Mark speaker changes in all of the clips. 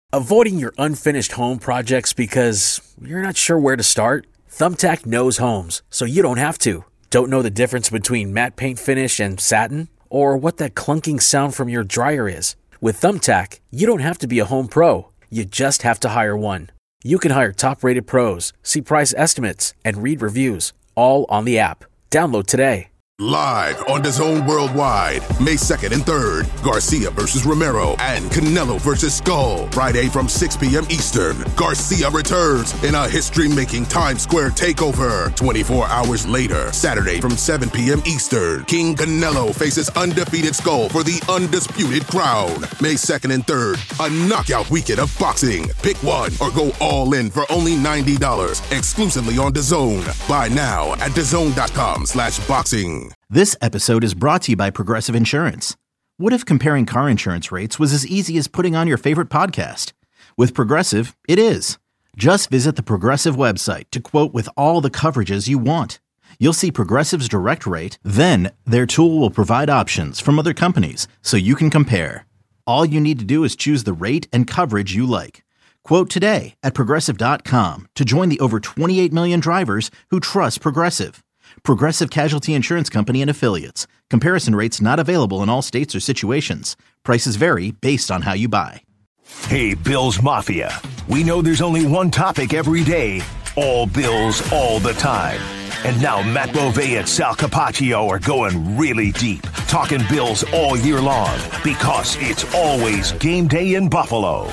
Speaker 1: Avoiding your unfinished home projects because you're not sure where to start? Thumbtack knows homes, so you don't have to. Don't know the difference between matte paint finish and satin? Or what that clunking sound from your dryer is? With Thumbtack, you don't have to be a home pro. You just have to hire one. You can hire top-rated pros, see price estimates, and read reviews, all on the app. Download today.
Speaker 2: Live on DAZN Worldwide, May 2nd and 3rd, Garcia versus Romero and Canelo versus Skull. Friday from 6 p.m. Eastern, Garcia returns in a history-making Times Square takeover. 24 hours later, Saturday from 7 p.m. Eastern, King Canelo faces undefeated Skull for the undisputed crown. May 2nd and 3rd, a knockout weekend of boxing. Pick one or go all in for only $90, exclusively on DAZN. Buy now at DAZN.com/boxing.
Speaker 3: This episode is brought to you by Progressive Insurance. What if comparing car insurance rates was as easy as putting on your favorite podcast? With Progressive, it is. Just visit the Progressive website to quote with all the coverages you want. You'll see Progressive's direct rate, then their tool will provide options from other companies so you can compare. All you need to do is choose the rate and coverage you like. Quote today at Progressive.com to join the over 28 million drivers who trust Progressive. Progressive Casualty Insurance Company and Affiliates. Comparison rates not available in all states or situations. Prices vary based on how you buy.
Speaker 4: Hey, Bills Mafia. We know there's only one topic every day. All Bills, all the time. And now Matt Bove and Sal Capaccio are going really deep, talking Bills all year long, because it's always game day in Buffalo.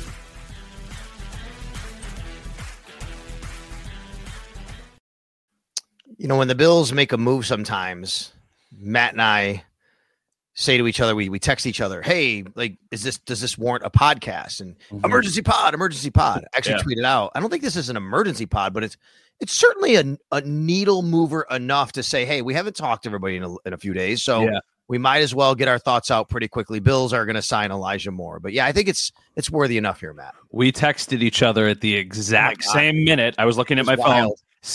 Speaker 5: You know, when the Bills make a move sometimes, Matt and I say to each other, we text each other, hey, like, does this warrant a podcast? And emergency pod. I actually tweeted out, I don't think this is an emergency pod, but it's certainly a needle mover enough to say, hey, we haven't talked to everybody in a few days, so we might as well get our thoughts out pretty quickly. Bills are going to sign Elijah Moore. But yeah, I think it's worthy enough here, Matt.
Speaker 6: We texted each other at the exact same minute. I was looking at my phone,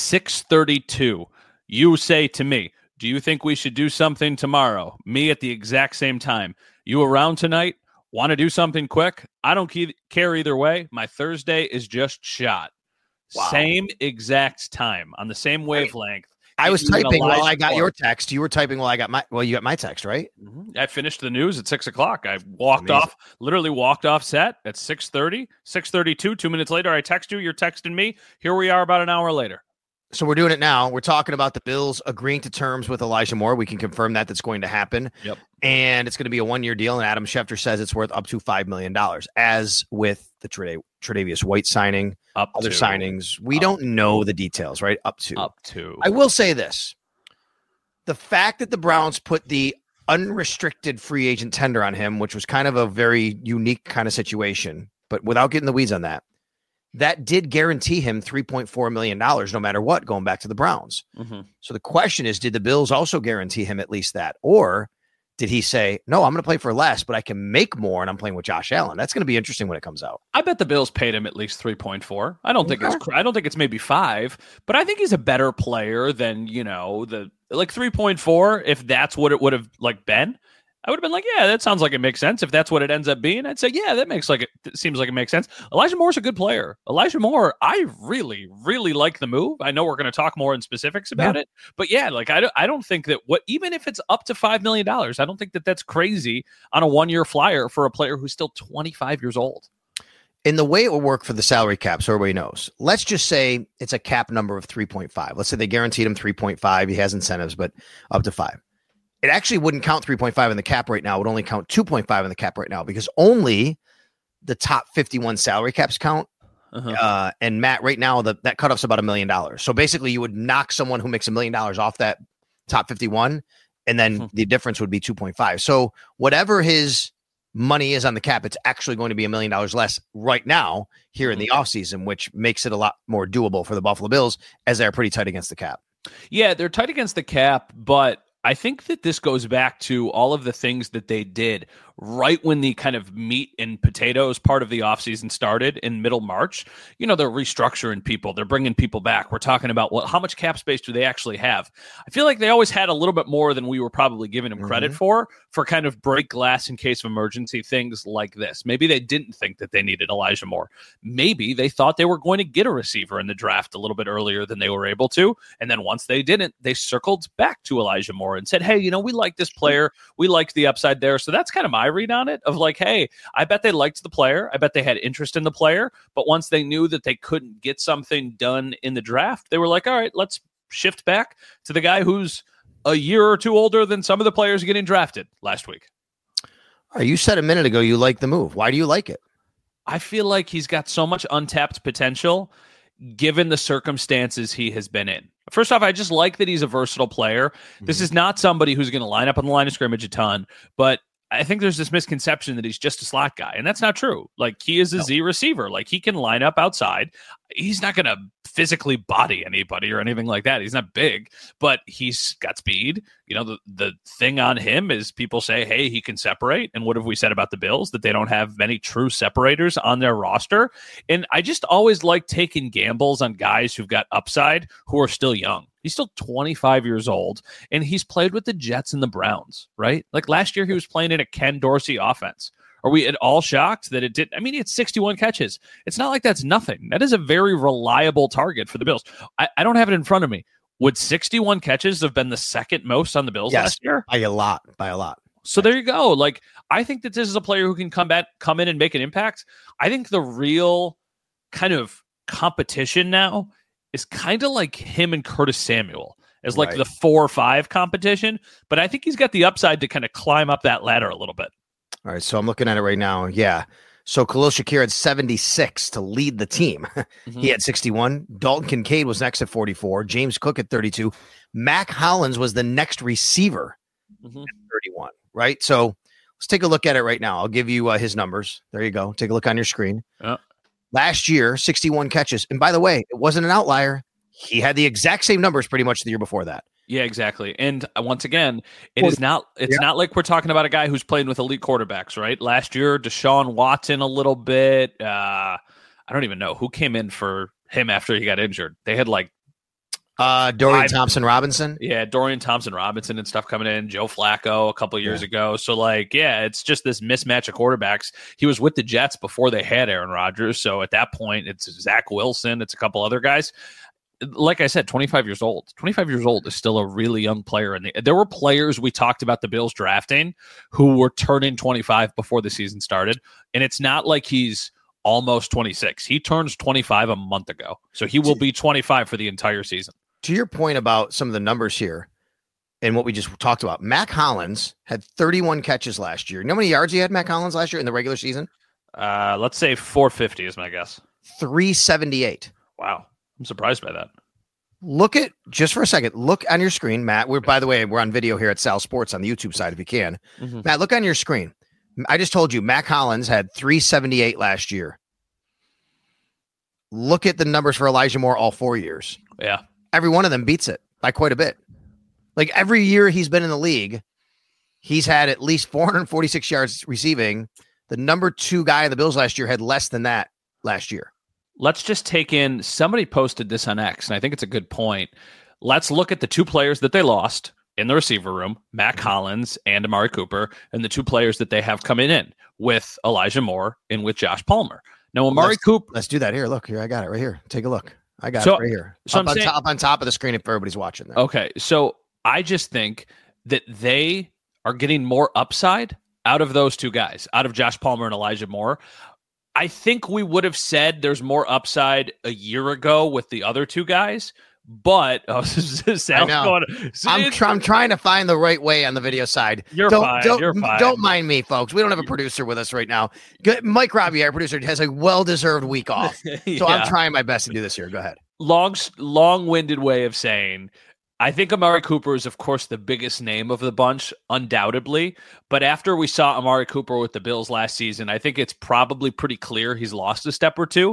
Speaker 6: 6:32. You say to me, do you think we should do something tomorrow? Me at the exact same time. You around tonight? Want to do something quick? I don't care either way. My Thursday is just shot. Wow. Same exact time on the same wavelength.
Speaker 5: I was typing while I got your text. You were typing while I got you got my text, right?
Speaker 6: I finished the news at 6 o'clock. I literally walked off set at 6:30, 6:32. 2 minutes later, I text you. You're texting me. Here we are about an hour later.
Speaker 5: So we're doing it now. We're talking about the Bills agreeing to terms with Elijah Moore. We can confirm that that's going to happen.
Speaker 6: Yep.
Speaker 5: And it's going to be a one-year deal. And Adam Schefter says it's worth up to $5 million. As with the Tre'Davious White signing, other signings, we don't know the details, right? Up to. I will say this. The fact that the Browns put the unrestricted free agent tender on him, which was kind of a very unique kind of situation, but without getting the weeds on that, that did guarantee him $3.4 million no matter what, going back to the Browns. So the question is, did the Bills also guarantee him at least that? Or did he say, no, I'm going to play for less, but I can make more and I'm playing with Josh Allen? That's going to be interesting when it comes out.
Speaker 6: I bet the Bills paid him at least 3.4. I don't think it's maybe 5, but I think he's a better player than, the 3.4. If that's what it would have been, I would have been like, yeah, that sounds like it makes sense. If that's what it ends up being, I'd say, yeah, it seems like it makes sense. Elijah Moore's a good player. Elijah Moore, I really, really like the move. I know we're going to talk more in specifics about it, but yeah, I don't think that even if it's up to $5 million, I don't think that that's crazy on a one-year flyer for a player who's still 25 years old.
Speaker 5: In the way it will work for the salary cap, so everybody knows, let's just say it's a cap number of 3.5. Let's say they guaranteed him 3.5. He has incentives, but up to 5. It actually wouldn't count 3.5 in the cap right now. It would only count 2.5 in the cap right now because only the top 51 salary caps count. And Matt, right now, that cutoff's about $1 million. So basically you would knock someone who makes $1 million off that top 51, and then the difference would be 2.5. So whatever his money is on the cap, it's actually going to be $1 million less right now here in the offseason, which makes it a lot more doable for the Buffalo Bills as they're pretty tight against the cap.
Speaker 6: Yeah, they're tight against the cap, but I think that this goes back to all of the things that they did right when the kind of meat and potatoes part of the offseason started in middle March. They're restructuring people. They're bringing people back. We're talking about how much cap space do they actually have? I feel like they always had a little bit more than we were probably giving them credit for kind of break glass in case of emergency things like this. Maybe they didn't think that they needed Elijah Moore. Maybe they thought they were going to get a receiver in the draft a little bit earlier than they were able to. And then once they didn't, they circled back to Elijah Moore and said, hey, we like this player. We liked the upside there. So that's kind of my read on it of like, hey, I bet they liked the player. I bet they had interest in the player. But once they knew that they couldn't get something done in the draft, they were like, all right, let's shift back to the guy who's a year or two older than some of the players getting drafted last week.
Speaker 5: You said a minute ago you like the move. Why do you like it?
Speaker 6: I feel like he's got so much untapped potential given the circumstances he has been in. First off, I just like that he's a versatile player. This is not somebody who's going to line up on the line of scrimmage a ton, but I think there's this misconception that he's just a slot guy, and that's not true. Like, he is a Z receiver. Like, he can line up outside. He's not going to physically body anybody or anything like that. He's not big, but he's got speed. The thing on him is people say, hey, he can separate. And what have we said about the Bills? That they don't have many true separators on their roster. And I just always like taking gambles on guys who've got upside who are still young. He's still 25 years old, and he's played with the Jets and the Browns, right? Like last year, he was playing in a Ken Dorsey offense. Are we at all shocked that it did? I mean, he had 61 catches. It's not like that's nothing. That is a very reliable target for the Bills. I don't have it in front of me. Would 61 catches have been the second most on the Bills last year?
Speaker 5: By a lot.
Speaker 6: So there you go. Like, I think that this is a player who can come in and make an impact. I think the real kind of competition now is kind of like him and Curtis Samuel as like the 4 or 5 competition. But I think he's got the upside to kind of climb up that ladder a little bit.
Speaker 5: All right, so I'm looking at it right now. Yeah. So Khalil Shakir had 76 to lead the team. He had 61. Dalton Kincaid was next at 44. James Cook at 32. Mac Hollins was the next receiver at 31, right? So let's take a look at it right now. I'll give you his numbers. There you go. Take a look on your screen. Last year, 61 catches. And by the way, it wasn't an outlier. He had the exact same numbers pretty much the year before that.
Speaker 6: Yeah, exactly. And once again, it's not like we're talking about a guy who's playing with elite quarterbacks, right? Last year, Deshaun Watson a little bit. I don't even know who came in for him after he got injured. They had like
Speaker 5: Dorian Thompson-Robinson.
Speaker 6: Yeah, Dorian Thompson-Robinson and stuff coming in. Joe Flacco a couple of years ago. So, like, yeah, it's just this mismatch of quarterbacks. He was with the Jets before they had Aaron Rodgers. So at that point, it's Zach Wilson. It's a couple other guys. Like I said, 25 years old. 25 years old is still a really young player. And there were players we talked about the Bills drafting who were turning 25 before the season started. And it's not like he's almost 26. He turns 25 a month ago. So he will be 25 for the entire season.
Speaker 5: To your point about some of the numbers here and what we just talked about, Mac Hollins had 31 catches last year. You know how many yards he had, Mac Hollins, last year in the regular season?
Speaker 6: Let's say 450 is my guess.
Speaker 5: 378.
Speaker 6: Wow. I'm surprised by that.
Speaker 5: Look at, just for a second, look on your screen, Matt. By the way, we're on video here at Sal Sports on the YouTube side if you can. Matt, look on your screen. I just told you Mac Hollins had 378 last year. Look at the numbers for Elijah Moore all 4 years.
Speaker 6: Yeah.
Speaker 5: Every one of them beats it by quite a bit. Like every year he's been in the league, he's had at least 446 yards receiving. The number 2 guy in the Bills last year had less than that last year.
Speaker 6: Let's just take in, somebody posted this on X, and I think it's a good point. Let's look at the 2 players that they lost in the receiver room, Mac Hollins and Amari Cooper, and the 2 players that they have coming in with Elijah Moore and with Josh Palmer. Now, Amari Cooper.
Speaker 5: Let's do that here. Look, here, I got it right here. Take a look. I got it right here. So up on top of the screen if everybody's watching there.
Speaker 6: Okay, so I just think that they are getting more upside out of those 2 guys, out of Josh Palmer and Elijah Moore. I think we would have said there's more upside a year ago with the other 2 guys, but
Speaker 5: I'm trying to find the right way on the video side.
Speaker 6: You're fine.
Speaker 5: Don't mind me, folks. We don't have a producer with us right now. Mike Robbie, our producer, has a well-deserved week off, so I'm trying my best to do this here. Go ahead.
Speaker 6: Long-winded way of saying, I think Amari Cooper is, of course, the biggest name of the bunch, undoubtedly. But after we saw Amari Cooper with the Bills last season, I think it's probably pretty clear he's lost a step or 2.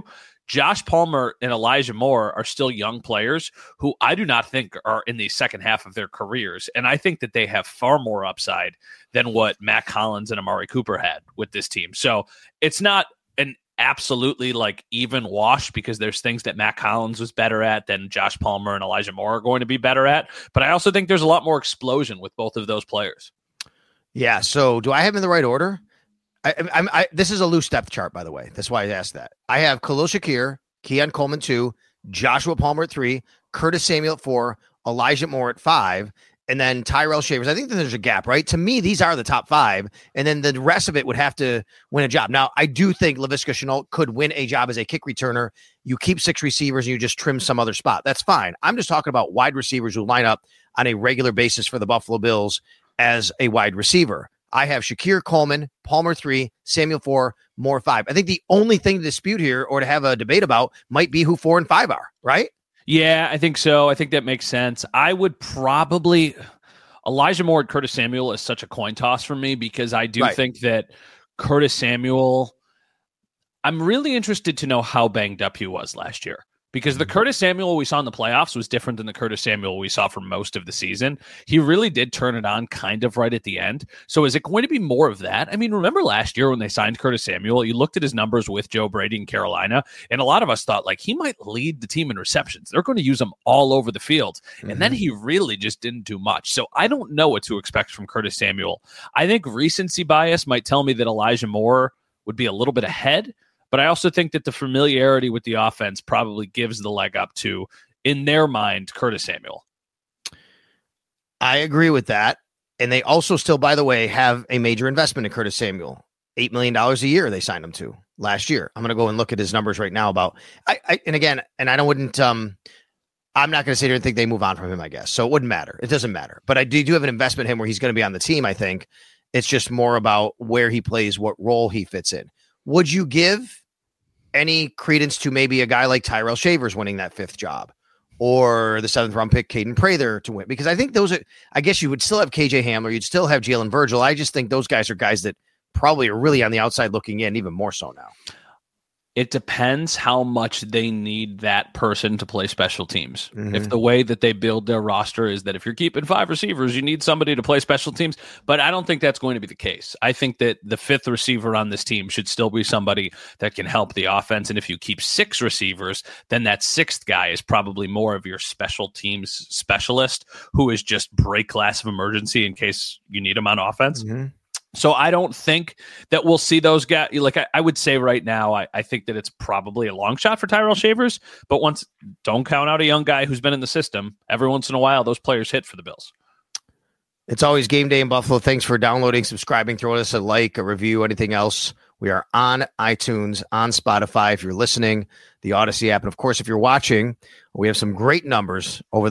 Speaker 6: Josh Palmer and Elijah Moore are still young players who I do not think are in the second half of their careers. And I think that they have far more upside than what Matt Collins and Amari Cooper had with this team. So it's not an absolutely like even wash, because there's things that Matt Collins was better at than Josh Palmer and Elijah Moore are going to be better at. But I also think there's a lot more explosion with both of those players.
Speaker 5: Yeah. So do I have them in the right order? This is a loose depth chart, by the way. That's why I asked that. I have Khalil Shakir, Keon Coleman 2, Joshua Palmer at 3, Curtis Samuel at 4, Elijah Moore at 5, and then Tyrell Shavers. I think that there's a gap, right? To me, these are the top 5, and then the rest of it would have to win a job. Now, I do think Laviska Shenault could win a job as a kick returner. You keep 6 receivers and you just trim some other spot. That's fine. I'm just talking about wide receivers who line up on a regular basis for the Buffalo Bills as a wide receiver. I have Shakir, Coleman, Palmer 3, Samuel 4, Moore 5. I think the only thing to dispute here or to have a debate about might be who 4 and 5 are, right?
Speaker 6: Yeah, I think so. I think that makes sense. I would probably Elijah Moore and Curtis Samuel is such a coin toss for me, because I do think that Curtis Samuel, I'm really interested to know how banged up he was last year. Because the Curtis Samuel we saw in the playoffs was different than the Curtis Samuel we saw for most of the season. He really did turn it on kind of right at the end. So is it going to be more of that? I mean, remember last year when they signed Curtis Samuel, you looked at his numbers with Joe Brady in Carolina, and a lot of us thought like he might lead the team in receptions. They're going to use him all over the field. And then he really just didn't do much. So I don't know what to expect from Curtis Samuel. I think recency bias might tell me that Elijah Moore would be a little bit ahead. But I also think that the familiarity with the offense probably gives the leg up to, in their mind, Curtis Samuel.
Speaker 5: I agree with that. And they also still, by the way, have a major investment in Curtis Samuel. $8 million a year they signed him to last year. I'm going to go and look at his numbers right now about, I'm not going to sit here and think they move on from him, I guess. So it wouldn't matter. It doesn't matter. But I do have an investment in him where he's going to be on the team, I think. It's just more about where he plays, what role he fits in. Would you give any credence to maybe a guy like Tyrell Shavers winning that 5th job, or the 7th round pick Caden Prather to win? Because I think those are, I guess you would still have KJ Hamler. You'd still have Jalen Virgil. I just think those guys are guys that probably are really on the outside looking in, even more so now.
Speaker 6: It depends how much they need that person to play special teams. If the way that they build their roster is that if you're keeping 5 receivers, you need somebody to play special teams. But I don't think that's going to be the case. I think that the 5th receiver on this team should still be somebody that can help the offense. And if you keep 6 receivers, then that 6th guy is probably more of your special teams specialist, who is just break glass of emergency in case you need him on offense. So I don't think that we'll see those guys. Like I would say right now, I think that it's probably a long shot for Tyrell Shavers. But don't count out a young guy who's been in the system. Every once in a while, those players hit for the Bills.
Speaker 5: It's always game day in Buffalo. Thanks for downloading, subscribing, throwing us a like, a review, anything else. We are on iTunes, on Spotify. If you're listening, the Odyssey app, and of course, if you're watching, we have some great numbers over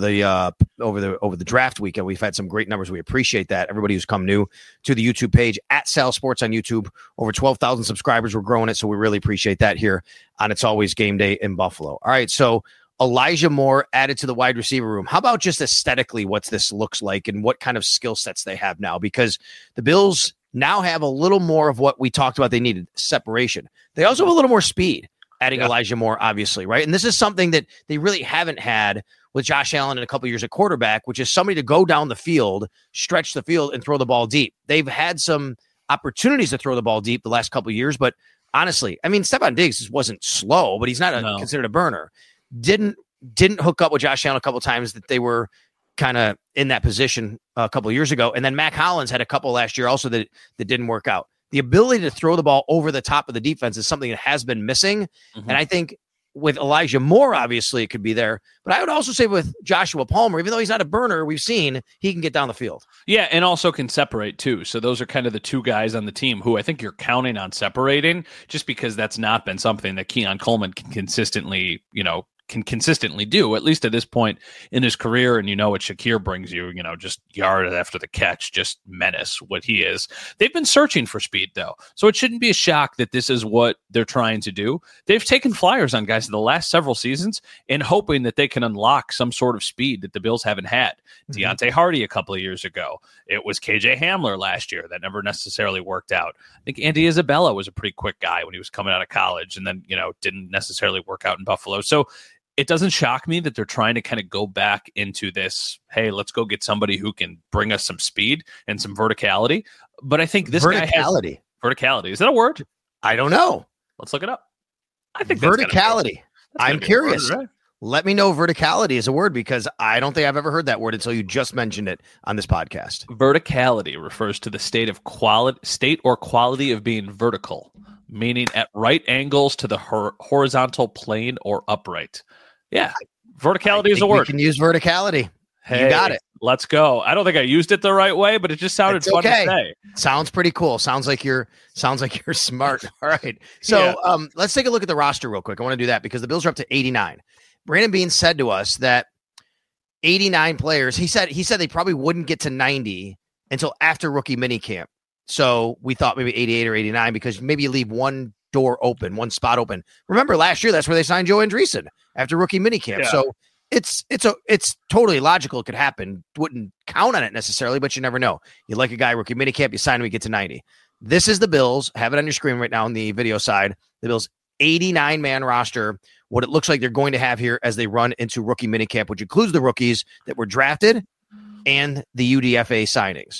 Speaker 5: the draft weekend. We've had some great numbers. We appreciate that. Everybody who's come new to the YouTube page at Sal Sports on YouTube, over 12,000 subscribers. We're growing it, so we really appreciate that here on It's Always Game Day in Buffalo. All right, so Elijah Moore added to the wide receiver room. How about just aesthetically what this looks like and what kind of skill sets they have now? Because the Bills now have a little more of what we talked about they needed, separation. They also have a little more speed, adding Elijah Moore, obviously, right? And this is something that they really haven't had with Josh Allen in a couple of years at quarterback, which is somebody to go down the field, stretch the field, and throw the ball deep. They've had some opportunities to throw the ball deep the last couple of years, but honestly, I mean, Stephon Diggs wasn't slow, but he's not considered a burner. Didn't hook up with Josh Allen a couple of times that they were kind of in that position a couple of years ago. And then Mac Hollins had a couple last year also that didn't work out. The ability to throw the ball over the top of the defense is something that has been missing. And I think with Elijah Moore, obviously it could be there. But I would also say with Joshua Palmer, even though he's not a burner, we've seen he can get down the field.
Speaker 6: Yeah, and also can separate too. So those are kind of the 2 guys on the team who I think you're counting on separating, just because that's not been something that Keon Coleman can consistently, can consistently do, at least at this point in his career. And you know what Shakir brings you, just yard after the catch, just menace what he is. They've been searching for speed, though. So it shouldn't be a shock that this is what they're trying to do. They've taken flyers on guys in the last several seasons in hoping that they can unlock some sort of speed that the Bills haven't had. Deontay Hardy a couple of years ago. It was KJ Hamler last year. That never necessarily worked out. I think Andy Isabella was a pretty quick guy when he was coming out of college, and then, didn't necessarily work out in Buffalo. So it doesn't shock me that they're trying to kind of go back into this, hey, let's go get somebody who can bring us some speed and some verticality. But I think this guy has verticality. Is that a word?
Speaker 5: I don't know.
Speaker 6: Let's look it up. I think
Speaker 5: verticality.
Speaker 6: I'm
Speaker 5: curious.
Speaker 6: Word, right?
Speaker 5: Let me know verticality is a word, because I don't think I've ever heard that word until you just mentioned it on this podcast.
Speaker 6: Verticality refers to the state or quality of being vertical, meaning at right angles to the horizontal plane or upright. Yeah, verticality is a word.
Speaker 5: We can use verticality. Hey, you got it.
Speaker 6: Let's go. I don't think I used it the right way, but it just sounded fun to say.
Speaker 5: Sounds pretty cool. Sounds like you're smart. All right. So let's take a look at the roster real quick. I want to do that because the Bills are up to 89. Brandon Beane said to us that 89 players. He said they probably wouldn't get to 90 until after rookie minicamp. So we thought maybe 88 or 89 because maybe you leave one door open, one spot open. Remember last year, that's where they signed Joe Andreessen after rookie minicamp. Yeah. So it's totally logical. It could happen. Wouldn't count on it necessarily, but you never know. You like a guy rookie minicamp, you sign him, you get to 90. This is the Bills. Have it on your screen right now on the video side. The Bills 89-man roster. What it looks like they're going to have here as they run into rookie minicamp, which includes the rookies that were drafted and the UDFA signings.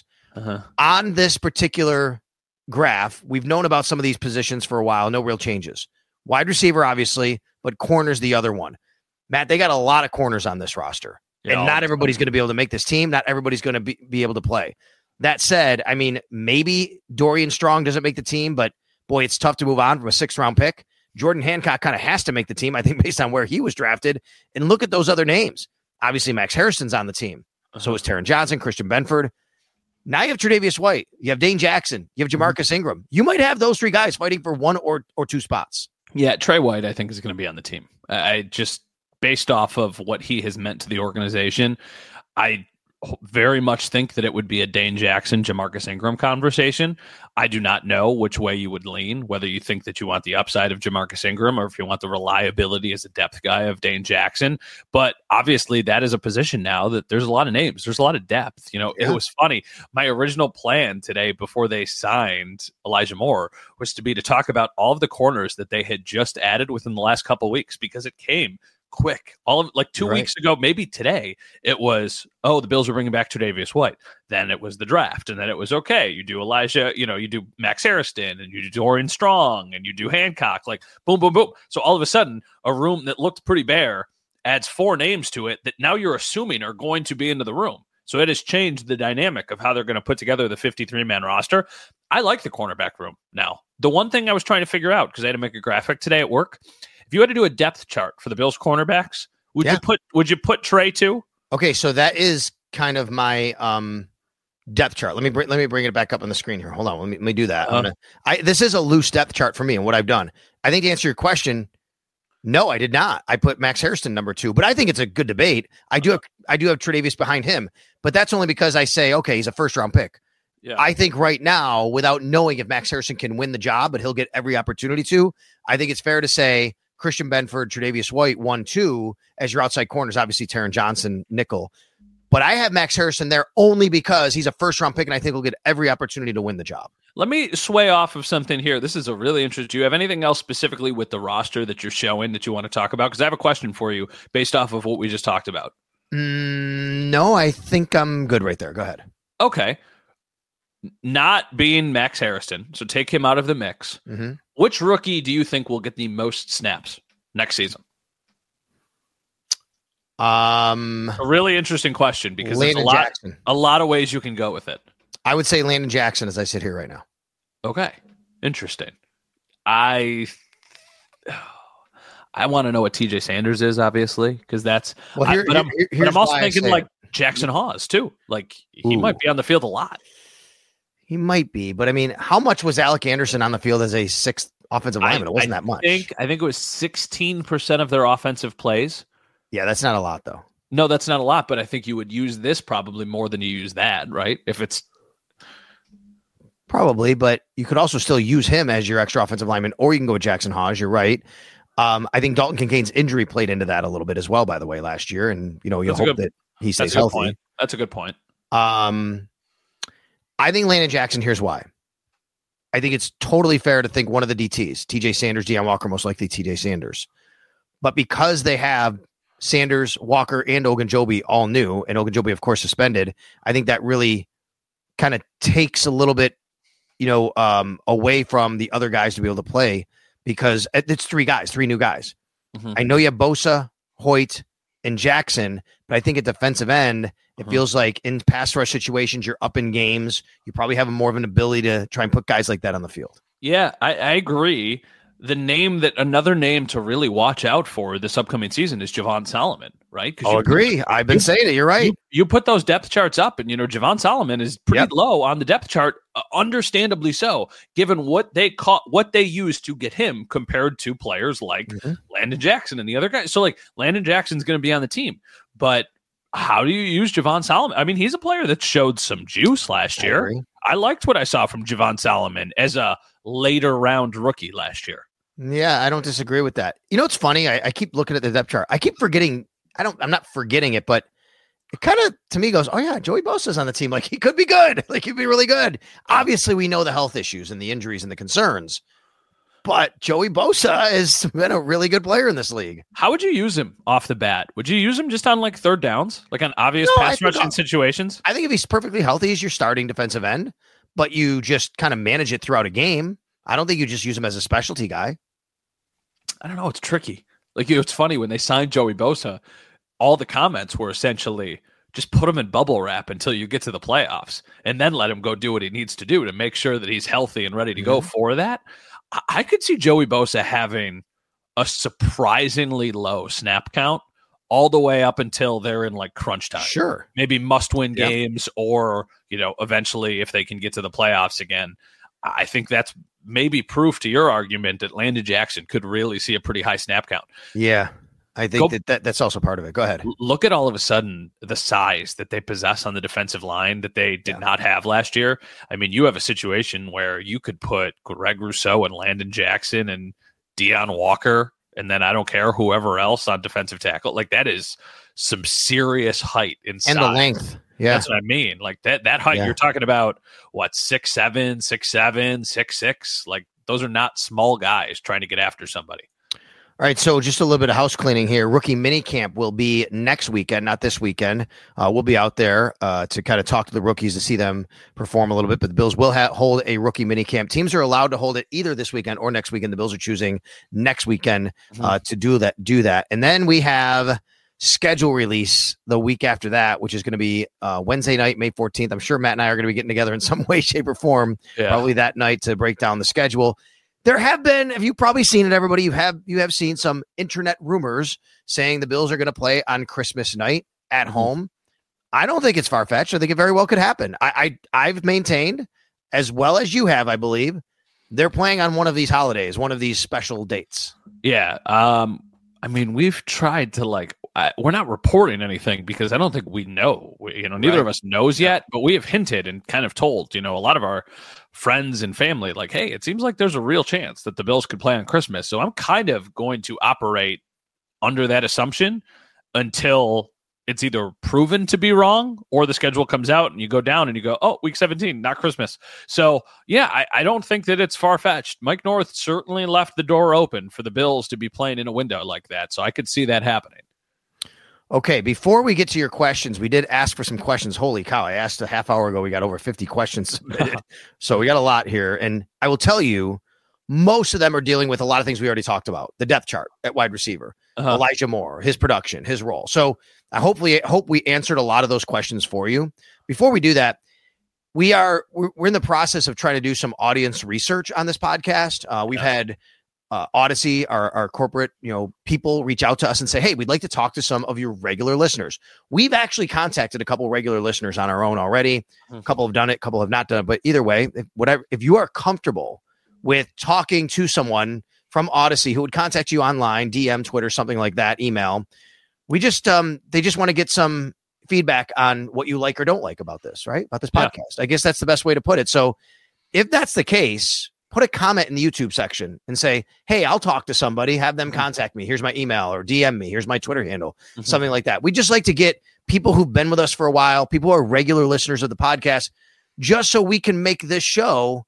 Speaker 5: On this particular graph, we've known about some of these positions for a while. No real changes. Wide receiver, obviously, but corner's the other one. Matt, they got a lot of corners on this roster, and not everybody's going to be able to make this team. Not everybody's going to be able to play. That said, I mean, maybe Dorian Strong doesn't make the team, but boy, it's tough to move on from a 6th-round pick. Jordan Hancock kind of has to make the team, I think, based on where he was drafted. And look at those other names. Obviously, Max Harrison's on the team. So is Taron Johnson, Christian Benford. Now you have Tre'Davious White. You have Dane Jackson. You have Jamarcus Ingram. You might have those 3 guys fighting for 1 or 2 spots.
Speaker 6: Yeah, Trey White, I think, is going to be on the team. I just, based off of what he has meant to the organization, I very much think that it would be a Dane Jackson, Jamarcus Ingram conversation. I do not know which way you would lean, whether you think that you want the upside of Jamarcus Ingram or if you want the reliability as a depth guy of Dane Jackson. But obviously that is a position now that there's a lot of names. There's a lot of depth. It was funny. My original plan today before they signed Elijah Moore was to talk about all of the corners that they had just added within the last couple of weeks, because it came quick. All of like 2 weeks ago, maybe today, it was, the Bills were bringing back Tre'Davious White. Then it was the draft, and then it was, okay, you do Elijah, you do Max Harrison, and you do Dorian Strong, and you do Hancock, like boom, boom, boom. So all of a sudden, a room that looked pretty bare adds 4 names to it that now you're assuming are going to be into the room. So it has changed the dynamic of how they're going to put together the 53-man roster. I like the cornerback room now. The one thing I was trying to figure out, because I had to make a graphic today at work, if you had to do a depth chart for the Bills cornerbacks, would you put Trey too?
Speaker 5: Okay, so that is kind of my depth chart. Let me bring it back up on the screen here. Hold on, let me do that. This is a loose depth chart for me and what I've done. I think to answer your question, no, I did not. I put Max Harrison number 2, but I think it's a good debate. I do have Tre'Davious behind him, but that's only because I say, okay, he's a 1st-round pick. Yeah. I think right now, without knowing if Max Harrison can win the job, but he'll get every opportunity to, I think it's fair to say Christian Benford, Tre'Davious White, 1, 2 as your outside corners. Obviously, Taron Johnson, nickel. But I have Max Harrison there only because he's a 1st-round pick, and I think he'll get every opportunity to win the job.
Speaker 6: Let me sway off of something here. This is a really interesting. Do you have anything else specifically with the roster that you're showing that you want to talk about? Because I have a question for you based off of what we just talked about.
Speaker 5: No, I think I'm good right there. Go ahead.
Speaker 6: Okay. Not being Max Harrison, so take him out of the mix. Mm-hmm. Which rookie do you think will get the most snaps next season? A really interesting question because there's a lot of ways you can go with it.
Speaker 5: I would say Landon Jackson as I sit here right now.
Speaker 6: Okay. Interesting. I want to know what TJ Sanders is, obviously, because that's but I'm also thinking like Jackson Hawes too. Like he might be on the field a lot.
Speaker 5: He might be, but I mean, how much was Alec Anderson on the field as a 6th offensive linemen. It wasn't that much.
Speaker 6: I think it was 16% of their offensive plays.
Speaker 5: Yeah, that's not a lot, though.
Speaker 6: No, that's not a lot, but I think you would use this probably more than you use that, right? If it's
Speaker 5: probably, but you could also still use him as your extra offensive lineman, or you can go with Jackson Hodge. You're right. I think Dalton Kincaid's injury played into that a little bit as well, by the way, last year. And, you hope that he stays healthy.
Speaker 6: That's a good point.
Speaker 5: I think Landon Jackson, here's why. I think it's totally fair to think one of the DTs, TJ Sanders, Deion Walker, most likely TJ Sanders. But because they have Sanders, Walker, and Ogunjobi all new, and Ogunjobi, of course, suspended, I think that really kind of takes a little bit, away from the other guys to be able to play, because it's three new guys. Mm-hmm. I know you have Bosa, Hoyt, and Jackson, but I think at defensive end, it feels like in pass rush situations, you're up in games. You probably have more of an ability to try and put guys like that on the field.
Speaker 6: Yeah, I agree. Another name to really watch out for this upcoming season is Javon Solomon, right?
Speaker 5: I'll agree. I've been saying it. You're right.
Speaker 6: You put those depth charts up, and Javon Solomon is pretty low on the depth chart, understandably so, given what they used to get him compared to players like Landon Jackson and the other guys. So, like, Landon Jackson's going to be on the team, but how do you use Javon Solomon? I mean, he's a player that showed some juice last year. I liked what I saw from Javon Solomon as a later round rookie last year.
Speaker 5: Yeah, I don't disagree with that. It's funny. I keep looking at the depth chart. I keep forgetting. I'm not forgetting it, but it kind of, to me, goes, oh yeah, Joey Bosa's on the team. Like, he could be good. Like, he'd be really good. Obviously, we know the health issues and the injuries and the concerns, but Joey Bosa has been a really good player in this league.
Speaker 6: How would you use him off the bat? Would you use him just on like third downs, like on obvious pass rushing situations?
Speaker 5: I think if he's perfectly healthy, he's your starting defensive end, but you just kind of manage it throughout a game. I don't think you just use him as a specialty guy.
Speaker 6: I don't know. It's tricky. Like, it's funny when they signed Joey Bosa, all the comments were essentially just put him in bubble wrap until you get to the playoffs and then let him go do what he needs to do to make sure that he's healthy and ready to go for that. I could see Joey Bosa having a surprisingly low snap count all the way up until they're in like crunch time.
Speaker 5: Sure.
Speaker 6: Maybe must-win games, or, eventually if they can get to the playoffs again. I think that's maybe proof to your argument that Landon Jackson could really see a pretty high snap count.
Speaker 5: Yeah, I think that's also part of it. Go ahead.
Speaker 6: Look at all of a sudden the size that they possess on the defensive line that they did not have last year. I mean, you have a situation where you could put Greg Rousseau and Landon Jackson and Deion Walker, and then I don't care, whoever else on defensive tackle. Like, that is some serious height in size.
Speaker 5: And the length. Yeah.
Speaker 6: That's what I mean. Like, that height, you're talking about, what, 6'7", 6'7", 6'6"? Like, those are not small guys trying to get after somebody.
Speaker 5: All right, so just a little bit of house cleaning here. Rookie minicamp will be next weekend, not this weekend. We'll be out there to kind of talk to the rookies to see them perform a little bit, but the Bills will hold a rookie minicamp. Teams are allowed to hold it either this weekend or next weekend. The Bills are choosing next weekend to do that. And then we have schedule release the week after that, which is going to be Wednesday night, May 14th. I'm sure Matt and I are going to be getting together in some way, shape, or form, probably that night, to break down the schedule. There have been, if you've probably seen it, everybody, you have seen some internet rumors saying the Bills are going to play on Christmas night at home. I don't think it's far-fetched. I think it very well could happen. I've maintained, as well as you have, I believe, they're playing on one of these holidays, one of these special dates.
Speaker 6: Yeah. I mean, we've tried to we're not reporting anything because I don't think we know. Neither of us knows yet, but we have hinted and kind of told, a lot of our friends and family, like, hey, it seems like there's a real chance that the Bills could play on Christmas. So I'm kind of going to operate under that assumption until it's either proven to be wrong or the schedule comes out and you go down and you go, oh, week 17, not Christmas. So yeah, I don't think that it's far-fetched. Mike North certainly left the door open for the Bills to be playing in a window like that. So I could see that happening.
Speaker 5: Okay, before we get to your questions, we did ask for some questions. Holy cow, I asked a half hour ago. We got over 50 questions submitted. So we got a lot here. And I will tell you, most of them are dealing with a lot of things we already talked about. The depth chart at wide receiver, Elijah Moore, his production, his role. So I hope we answered a lot of those questions for you. Before we do that, we're in the process of trying to do some audience research on this podcast. We've had Odyssey, our corporate, people reach out to us and say, hey, we'd like to talk to some of your regular listeners. We've actually contacted a couple of regular listeners on our own already. A couple have done it, a couple have not done it. But either way, if you are comfortable with talking to someone from Odyssey who would contact you online, DM, Twitter, something like that, email. We just, they just want to get some feedback on what you like or don't like about this, right? About this podcast. I guess that's the best way to put it. So if that's the case, put a comment in the YouTube section and say, hey, I'll talk to somebody, have them contact me. Here's my email, or DM me. Here's my Twitter handle, something like that. We just like to get people who've been with us for a while, people who are regular listeners of the podcast, just so we can make this show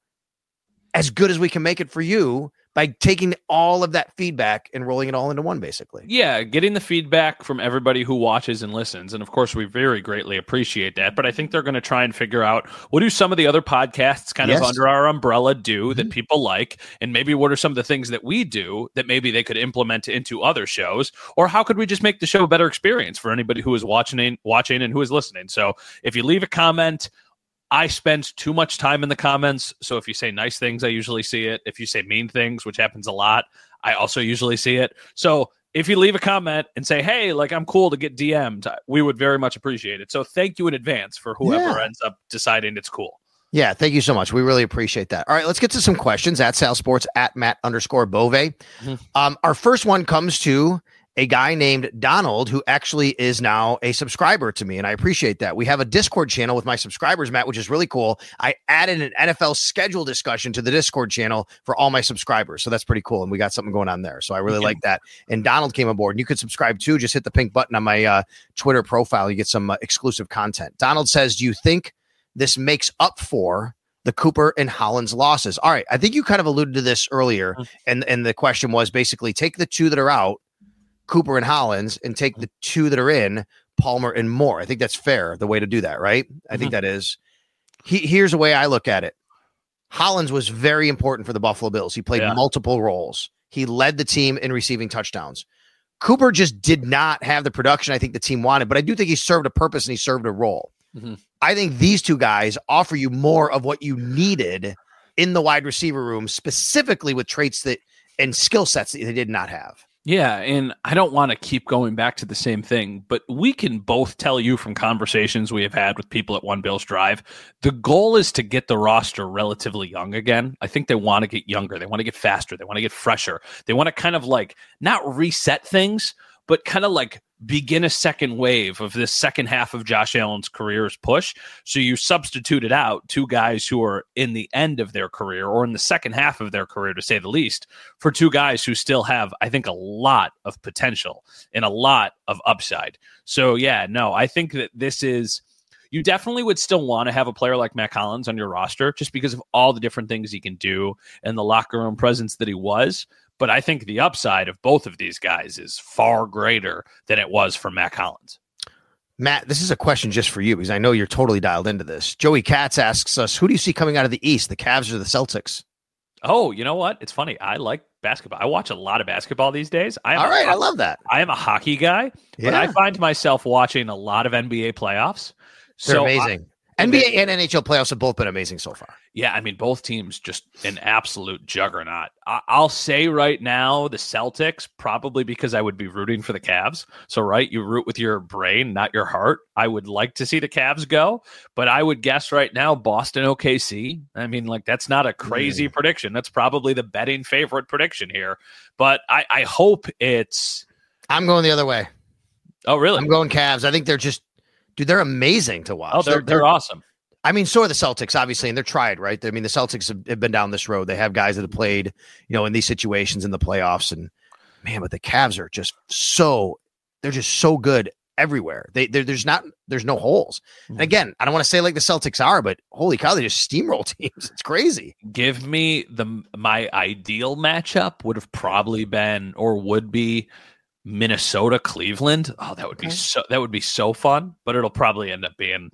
Speaker 5: as good as we can make it for you by taking all of that feedback and rolling it all into one, basically.
Speaker 6: Yeah, getting the feedback from everybody who watches and listens. And of course, we very greatly appreciate that. But I think they're going to try and figure out, what do some of the other podcasts kind of under our umbrella do that people like? And maybe what are some of the things that we do that maybe they could implement into other shows? Or how could we just make the show a better experience for anybody who is watching and who is listening? So if you leave a comment, I spend too much time in the comments, so if you say nice things, I usually see it. If you say mean things, which happens a lot, I also usually see it. So if you leave a comment and say, hey, like, I'm cool to get DM'd, we would very much appreciate it. So thank you in advance for whoever ends up deciding it's cool.
Speaker 5: Yeah, thank you so much. We really appreciate that. All right, let's get to some questions at Sal Sports, at Matt_Bove. Our first one comes to a guy named Donald, who actually is now a subscriber to me, and I appreciate that. We have a Discord channel with my subscribers, Matt, which is really cool. I added an NFL schedule discussion to the Discord channel for all my subscribers, so that's pretty cool, and we got something going on there, so I really like that. And Donald came aboard, and you could subscribe too. Just hit the pink button on my Twitter profile. You get some exclusive content. Donald says, do you think this makes up for the Cooper and Hollins losses? All right, I think you kind of alluded to this earlier, and the question was basically take the two that are out, Cooper and Hollins, and take the two that are in, Palmer and Moore. I think that's fair, the way to do that, right? I think that is. Here's the way I look at it. Hollins was very important for the Buffalo Bills. He played multiple roles. He led the team in receiving touchdowns. Cooper just did not have the production I think the team wanted, but I do think he served a purpose and he served a role. I think these two guys offer you more of what you needed in the wide receiver room, specifically with traits that and skill sets that they did not have.
Speaker 6: Yeah, and I don't want to keep going back to the same thing, but we can both tell you from conversations we have had with people at One Bills Drive, the goal is to get the roster relatively young again. I think they want to get younger. They want to get faster. They want to get fresher. They want to kind of like not reset things, but kind of like begin a second wave of this second half of Josh Allen's career's push. So you substituted out two guys who are in the end of their career or in the second half of their career, to say the least, for two guys who still have, I think, a lot of potential and a lot of upside. So yeah, no, I think that this is, you definitely would still want to have a player like Mack Hollins on your roster just because of all the different things he can do and the locker room presence that he was. But I think the upside of both of these guys is far greater than it was for Mack Hollins.
Speaker 5: Matt, this is a question just for you because I know you're totally dialed into this. Joey Katz asks us, who do you see coming out of the East, the Cavs or the Celtics?
Speaker 6: Oh, you know what? It's funny. I like basketball. I watch a lot of basketball these days.
Speaker 5: I love that.
Speaker 6: I am a hockey guy, but I find myself watching a lot of NBA playoffs.
Speaker 5: They're amazing. NBA and NHL playoffs have both been amazing so far.
Speaker 6: Yeah, I mean, both teams just an absolute juggernaut. I'll say right now the Celtics, probably because I would be rooting for the Cavs. So, right, you root with your brain, not your heart. I would like to see the Cavs go, but I would guess right now Boston OKC. I mean, like, that's not a crazy prediction. That's probably the betting favorite prediction here. But I hope it's...
Speaker 5: I'm going the other way.
Speaker 6: Oh, really?
Speaker 5: I'm going Cavs. I think they're just... Dude, they're amazing to watch.
Speaker 6: Oh, they're awesome.
Speaker 5: I mean, so are the Celtics, obviously, and they're tried, right? I mean, the Celtics have been down this road. They have guys that have played, in these situations in the playoffs, and man, but the Cavs are just they're just so good everywhere. There's no holes. And again, I don't want to say like the Celtics are, but holy cow, they just steamroll teams. It's crazy.
Speaker 6: Give me my ideal matchup would have probably been or would be Minnesota, Cleveland. Oh, that would be so fun, but it'll probably end up being,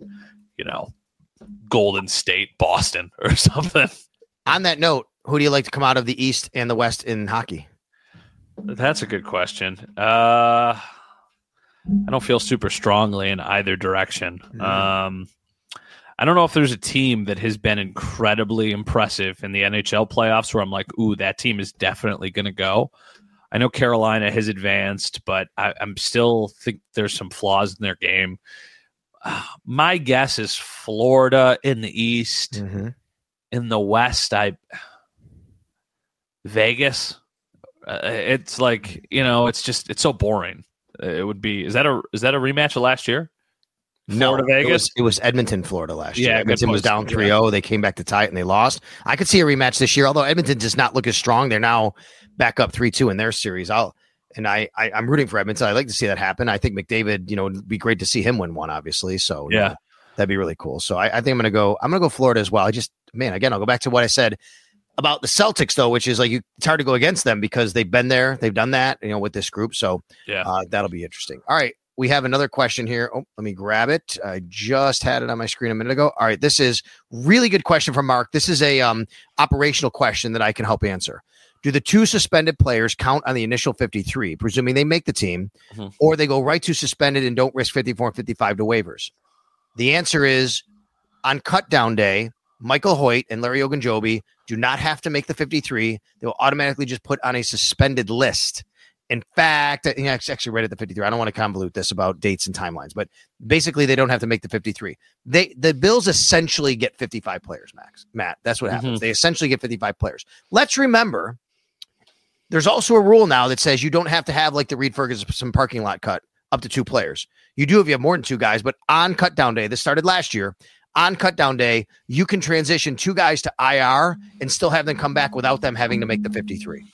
Speaker 6: Golden State, Boston or something.
Speaker 5: On that note, who do you like to come out of the East and the West in hockey?
Speaker 6: That's a good question. I don't feel super strongly in either direction. I don't know if there's a team that has been incredibly impressive in the NHL playoffs where I'm like, ooh, that team is definitely going to go. I know Carolina has advanced, but I'm still think there's some flaws in their game. My guess is Florida in the East. In the West, I Vegas. It's like, it's so boring. It would be. Is that a rematch of last year? Florida, Vegas.
Speaker 5: It was Edmonton, Florida last year.
Speaker 6: Yeah,
Speaker 5: Edmonton was down 3-0. They came back to tie it and they lost. I could see a rematch this year, although Edmonton does not look as strong. They're now back up 3-2 in their series. I'm rooting for Edmonton. I'd like to see that happen. I think McDavid, it'd be great to see him win one, obviously. So
Speaker 6: yeah, that'd
Speaker 5: be really cool. So I think I'm gonna go Florida as well. Again, I'll go back to what I said about the Celtics, though, which is it's hard to go against them because they've been there, they've done that, with this group. So that'll be interesting. All right. We have another question here. Oh, let me grab it. I just had it on my screen a minute ago. All right. This is really good question from Mark. This is a operational question that I can help answer. Do the 2 suspended players count on the initial 53, presuming they make the team, or they go right to suspended and don't risk 54 and 55 to waivers? The answer is on cut down day, Michael Hoyt and Larry Ogunjobi do not have to make the 53. They will automatically just put on a suspended list. In fact, it's actually right at the 53. I don't want to convolute this about dates and timelines, but basically they don't have to make the 53. The Bills essentially get 55 players, Matt. That's what happens. They essentially get 55 players. Let's remember, there's also a rule now that says you don't have to have like the Reed Ferguson parking lot cut up to 2 players. You do if you have more than 2 guys, but on cut down day, this started last year. On cut down day, you can transition 2 guys to IR and still have them come back without them having to make the 53.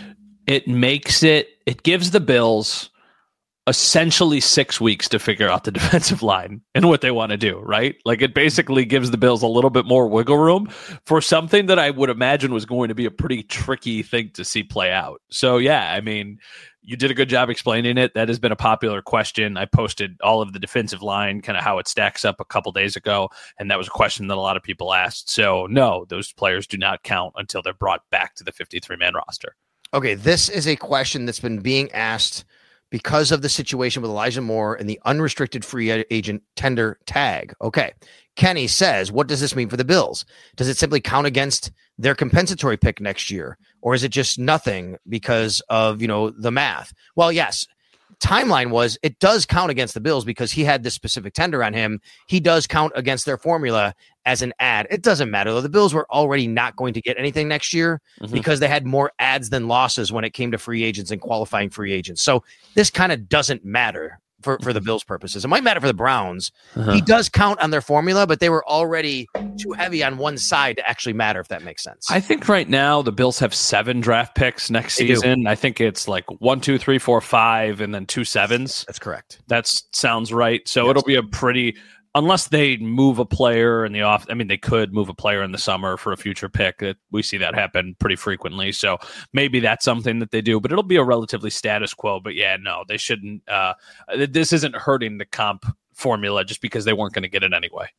Speaker 6: It gives the Bills essentially 6 weeks to figure out the defensive line and what they want to do, right? Like it basically gives the Bills a little bit more wiggle room for something that I would imagine was going to be a pretty tricky thing to see play out. So yeah, I mean, you did a good job explaining it. That has been a popular question. I posted all of the defensive line, kind of how it stacks up a couple days ago, and that was a question that a lot of people asked. So no, those players do not count until they're brought back to the 53-man roster.
Speaker 5: Okay, this is a question that's been being asked because of the situation with Elijah Moore and the unrestricted free agent tender tag. Okay, Kenny says, what does this mean for the Bills? Does it simply count against their compensatory pick next year? Or is it just nothing because of, the math? Well, yes. Timeline was it does count against the Bills because he had this specific tender on him. He does count against their formula as an ad. It doesn't matter, though. The Bills were already not going to get anything next year because they had more ads than losses when it came to free agents and qualifying free agents. So this kind of doesn't matter for the Bills' purposes. It might matter for the Browns. He does count on their formula, but they were already too heavy on one side to actually matter, if that makes sense.
Speaker 6: I think right now the Bills have 7 draft picks next season. I think it's like 1, 2, 3, 4, 5, and then 2 7s.
Speaker 5: That's correct.
Speaker 6: That sounds right. So it'll be a pretty... Unless they move a player in the off, I mean, they could move a player in the summer for a future pick. We see that happen pretty frequently. So maybe that's something that they do, but it'll be a relatively status quo. But yeah, no, they shouldn't. This isn't hurting the comp formula just because they weren't going to get it anyway.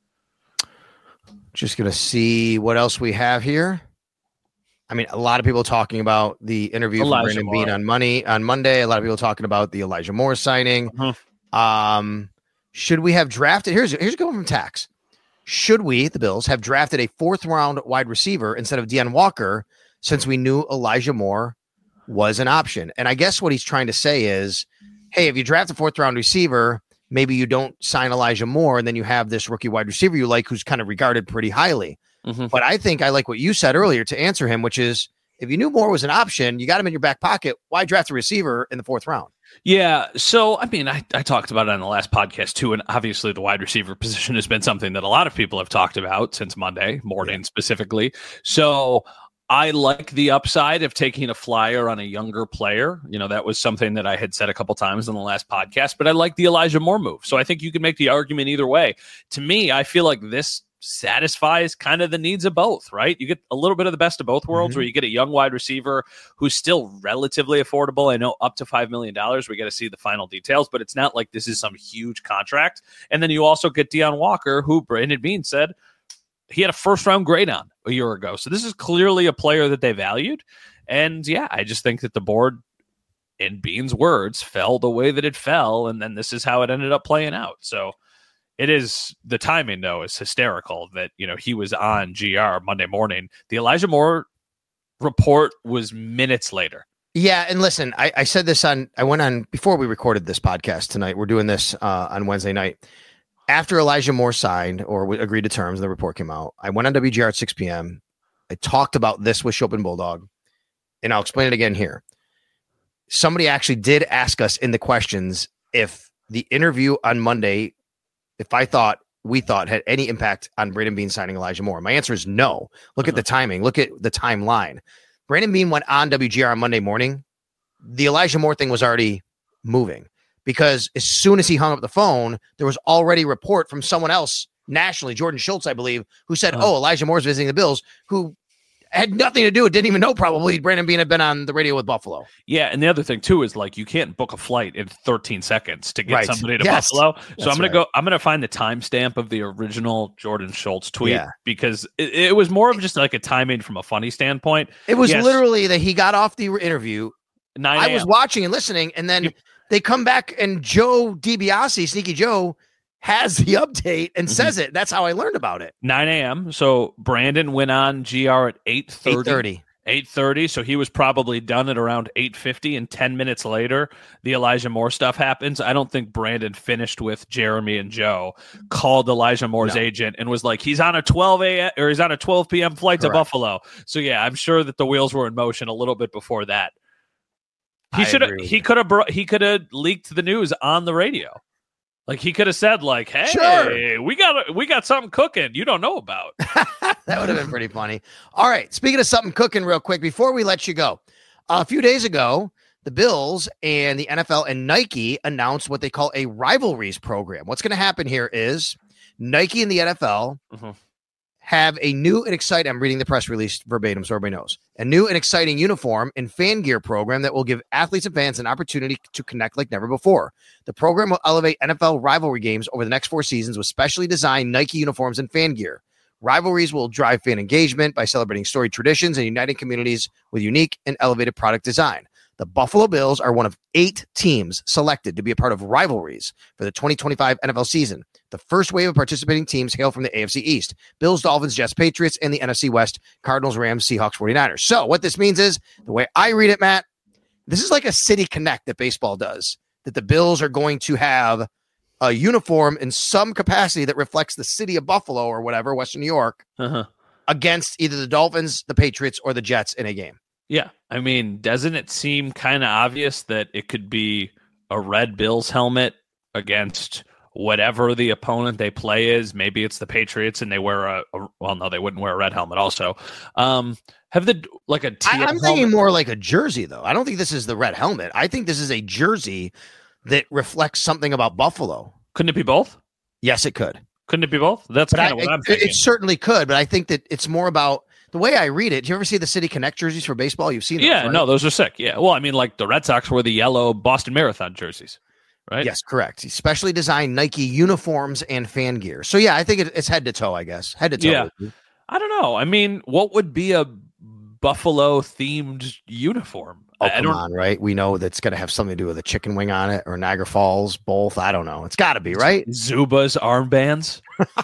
Speaker 5: Just going to see what else we have here. I mean, a lot of people talking about the interview with Brandon Beane on Monday. A lot of people talking about the Elijah Moore signing. Should we have drafted? Here's a good one from Tax. Should we, the Bills, have drafted a 4th-round wide receiver instead of Deion Walker since we knew Elijah Moore was an option? And I guess what he's trying to say is, hey, if you draft a 4th-round receiver, maybe you don't sign Elijah Moore, and then you have this rookie wide receiver you like who's kind of regarded pretty highly. But I think I like what you said earlier to answer him, which is if you knew Moore was an option, you got him in your back pocket, why draft a receiver in the 4th round?
Speaker 6: Yeah. So, I mean, I talked about it on the last podcast too. And obviously the wide receiver position has been something that a lot of people have talked about since Monday morning specifically. So I like the upside of taking a flyer on a younger player. That was something that I had said a couple times on the last podcast, but I like the Elijah Moore move. So I think you can make the argument either way. To me, I feel like this satisfies kind of the needs of both, right? You get a little bit of the best of both worlds where you get a young wide receiver who's still relatively affordable. I know up to $5 million. We got to see the final details, but it's not like this is some huge contract. And then you also get Deion Walker, who Brandon Beane said he had a 1st-round grade on a year ago. So this is clearly a player that they valued. And yeah, I just think that the board, in Beane's words, fell the way that it fell. And then this is how it ended up playing out. So it is, the timing, though, is hysterical that, he was on GR Monday morning. The Elijah Moore report was minutes later.
Speaker 5: Yeah, and listen, I said this I went on before we recorded this podcast tonight. We're doing this on Wednesday night. After Elijah Moore signed or agreed to terms, the report came out. I went on WGR at 6 p.m. I talked about this with Chopin Bulldog. and I'll explain it again here. Somebody actually did ask us in the questions if the interview on Monday, we thought had any impact on Brandon Beane signing Elijah Moore. My answer is no. Look at the timing. Look at the timeline. Brandon Beane went on WGR on Monday morning. The Elijah Moore thing was already moving because as soon as he hung up the phone, there was already a report from someone else nationally, Jordan Schultz, I believe, who said, Elijah Moore's visiting the Bills, who had nothing to do. It didn't even know probably Brandon Beane had been on the radio with Buffalo.
Speaker 6: Yeah, and the other thing too is like you can't book a flight in 13 seconds to get somebody to Buffalo. So I'm gonna find the timestamp of the original Jordan Schultz tweet because it was more of just like a timing from a funny standpoint.
Speaker 5: It was literally that he got off the interview. I was watching and listening, and then they come back and Joe DiBiase, Sneaky Joe, has the update and says it. That's how I learned about it.
Speaker 6: 9 a.m. So Brandon went on GR at 8:30. 8:30. So he was probably done at around 8:50, and 10 minutes later, the Elijah Moore stuff happens. I don't think Brandon finished with Jeremy and Joe, called Elijah Moore's agent and was like, he's on a 12 a.m. or he's on a 12 p.m. flight to Buffalo. So yeah, I'm sure that the wheels were in motion a little bit before that. He could have leaked the news on the radio. Like he could have said, like, "Hey, we got something cooking you don't know about."
Speaker 5: That would have been pretty funny. All right, speaking of something cooking, real quick before we let you go, a few days ago, the Bills and the NFL and Nike announced what they call a rivalries program. What's going to happen here is Nike and the NFL have a new and exciting, I'm reading the press release verbatim so everybody knows, a new and exciting uniform and fan gear program that will give athletes and fans an opportunity to connect like never before. The program will elevate NFL rivalry games over the next 4 seasons with specially designed Nike uniforms and fan gear. Rivalries will drive fan engagement by celebrating storied traditions and uniting communities with unique and elevated product design. The Buffalo Bills are one of 8 teams selected to be a part of rivalries for the 2025 NFL season. The first wave of participating teams hail from the AFC East: Bills, Dolphins, Jets, Patriots, and the NFC West: Cardinals, Rams, Seahawks, 49ers. So what this means is, the way I read it, Matt, this is like a city connect that baseball does, that the Bills are going to have a uniform in some capacity that reflects the city of Buffalo or whatever, Western New York, against either the Dolphins, the Patriots, or the Jets in a game.
Speaker 6: Yeah. I mean, doesn't it seem kind of obvious that it could be a red Bills helmet against whatever the opponent they play is? Maybe it's the Patriots and they wear no, they wouldn't wear a red helmet also. I'm thinking more like a jersey, though. I don't think this is the red helmet. I think this is a jersey that reflects something about Buffalo. Couldn't it be both? Yes, it could. Couldn't it be both? That's kind of what I'm thinking. It certainly could, but I think that it's more about the way I read it. Do you ever see the City Connect jerseys for baseball? You've seen those, right? No, those are sick. Yeah. Well, I mean, like the Red Sox wore the yellow Boston Marathon jerseys, right? Yes, correct. Specially designed Nike uniforms and fan gear. So, yeah, I think it's head to toe, I guess. Head to toe. Yeah. I don't know. I mean, what would be a Buffalo-themed uniform? Oh, come on, right? We know that's going to have something to do with a chicken wing on it or Niagara Falls, both. I don't know. It's got to be, right? Zuba's armbands.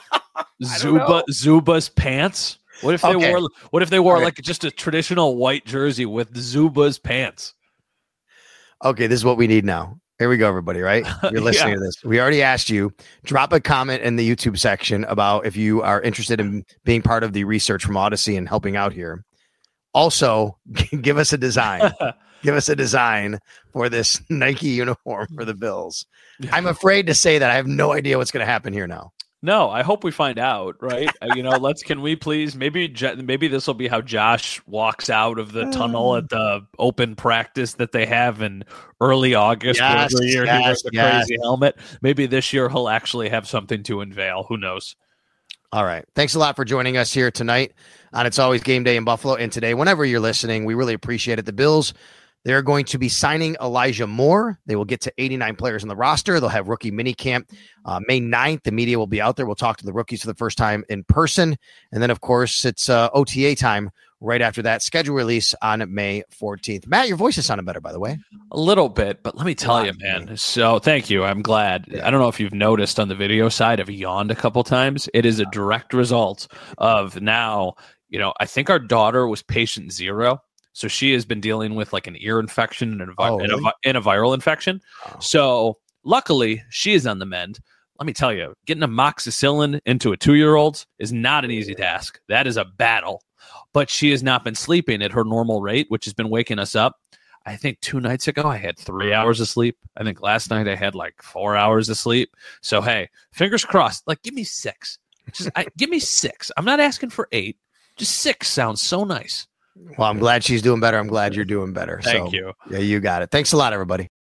Speaker 6: Zuba's pants. What if they wore like just a traditional white jersey with Zuba's pants? Okay, this is what we need now. Here we go, everybody, right? You're listening to this. We already asked you. Drop a comment in the YouTube section about if you are interested in being part of the research from Odyssey and helping out here. Also, give us a design. Give us a design for this Nike uniform for the Bills. I'm afraid to say that I have no idea what's going to happen here now. No, I hope we find out, right? Can we please, maybe this will be how Josh walks out of the tunnel at the open practice that they have in early August. Every year he wears a crazy helmet. Maybe this year he'll actually have something to unveil. Who knows? All right. Thanks a lot for joining us here tonight on It's Always Game Day in Buffalo. And today, whenever you're listening, we really appreciate it. The Bills, they're going to be signing Elijah Moore. They will get to 89 players on the roster. They'll have rookie minicamp May 9th. The media will be out there. We'll talk to the rookies for the first time in person. And then, of course, it's OTA time right after that. Schedule release on May 14th. Matt, your voice is sounding better, by the way. A little bit, but let me tell you, man. So thank you. I'm glad. Yeah. I don't know if you've noticed on the video side, I've yawned a couple times. It is a direct result of now, I think our daughter was patient 0. So she has been dealing with like an ear infection and a viral infection. Oh. So luckily she is on the mend. Let me tell you, getting amoxicillin into a 2-year-old is not an easy task. That is a battle. but she has not been sleeping at her normal rate, which has been waking us up. I think 2 nights ago I had 3 hours of sleep. I think last night I had like 4 hours of sleep. So, hey, fingers crossed. Like, give me 6. Give me 6. I'm not asking for 8. Just 6 sounds so nice.
Speaker 5: Well, I'm glad she's doing better. I'm glad you're doing better.
Speaker 6: Thank you.
Speaker 5: Yeah, you got it. Thanks a lot, everybody.